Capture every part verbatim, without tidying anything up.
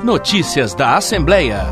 Notícias da Assembleia.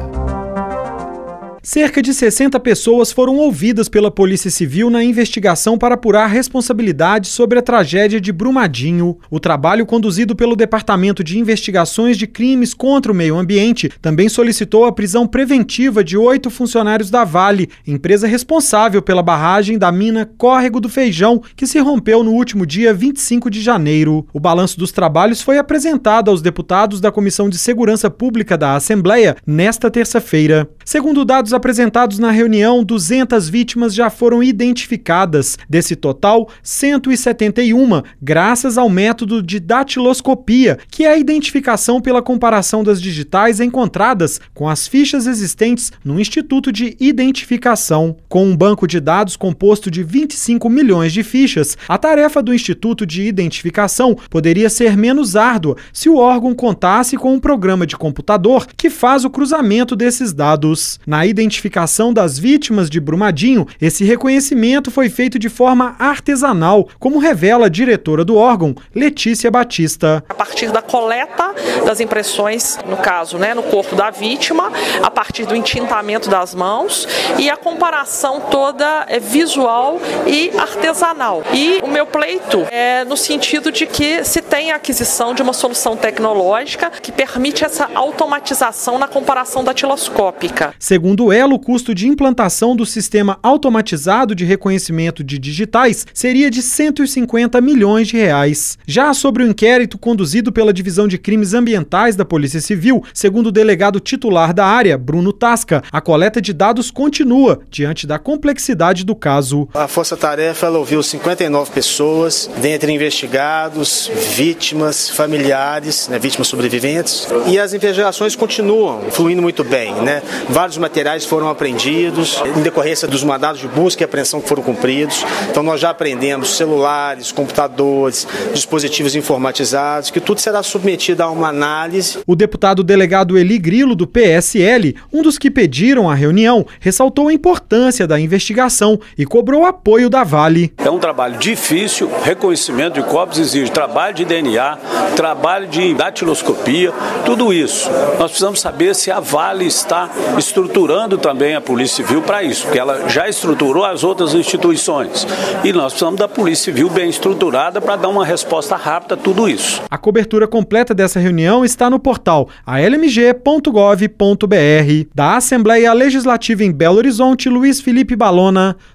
Cerca de sessenta pessoas foram ouvidas pela Polícia Civil na investigação para apurar responsabilidades sobre a tragédia de Brumadinho. O trabalho, conduzido pelo Departamento de Investigações de Crimes contra o Meio Ambiente, também solicitou a prisão preventiva de oito funcionários da Vale, empresa responsável pela barragem da mina Córrego do Feijão, que se rompeu no último dia vinte e cinco de janeiro. O balanço dos trabalhos foi apresentado aos deputados da Comissão de Segurança Pública da Assembleia nesta terça-feira. Segundo dados apresentados na reunião, duzentas vítimas já foram identificadas. Desse total, cento e setenta e uma, graças ao método de datiloscopia, que é a identificação pela comparação das digitais encontradas com as fichas existentes no Instituto de Identificação. Com um banco de dados composto de vinte e cinco milhões de fichas, a tarefa do Instituto de Identificação poderia ser menos árdua se o órgão contasse com um programa de computador que faz o cruzamento desses dados. Na identificação das vítimas de Brumadinho, esse reconhecimento foi feito de forma artesanal, como revela a diretora do órgão, Letícia Batista. A partir da coleta das impressões, no caso, né, no corpo da vítima, a partir do entintamento das mãos e a comparação toda é visual e artesanal. E o meu pleito é no sentido de que se tem a aquisição de uma solução tecnológica que permite essa automatização na comparação datiloscópica. Segundo o Elo, o custo de implantação do sistema automatizado de reconhecimento de digitais seria de cento e cinquenta milhões de reais. Já sobre o inquérito conduzido pela Divisão de Crimes Ambientais da Polícia Civil, segundo o delegado titular da área, Bruno Tasca, a coleta de dados continua diante da complexidade do caso. A Força Tarefa ela ouviu cinquenta e nove pessoas, dentre investigados, vítimas, familiares, né, vítimas sobreviventes, e as investigações continuam fluindo muito bem, né? Vários materiais foram apreendidos em decorrência dos mandados de busca e apreensão que foram cumpridos. Então nós já apreendemos celulares, computadores, dispositivos informatizados, que tudo será submetido a uma análise. O deputado delegado Eli Grilo, do P S L, um dos que pediram a reunião, ressaltou a importância da investigação e cobrou apoio da Vale. É um trabalho difícil, reconhecimento de corpos exige trabalho de D N A, trabalho de datiloscopia, tudo isso. Nós precisamos saber se a Vale está estruturando também a Polícia Civil para isso, porque ela já estruturou as outras instituições. E nós precisamos da Polícia Civil bem estruturada para dar uma resposta rápida a tudo isso. A cobertura completa dessa reunião está no portal a l m g ponto gov ponto b r. Da Assembleia Legislativa em Belo Horizonte, Luiz Felipe Balona,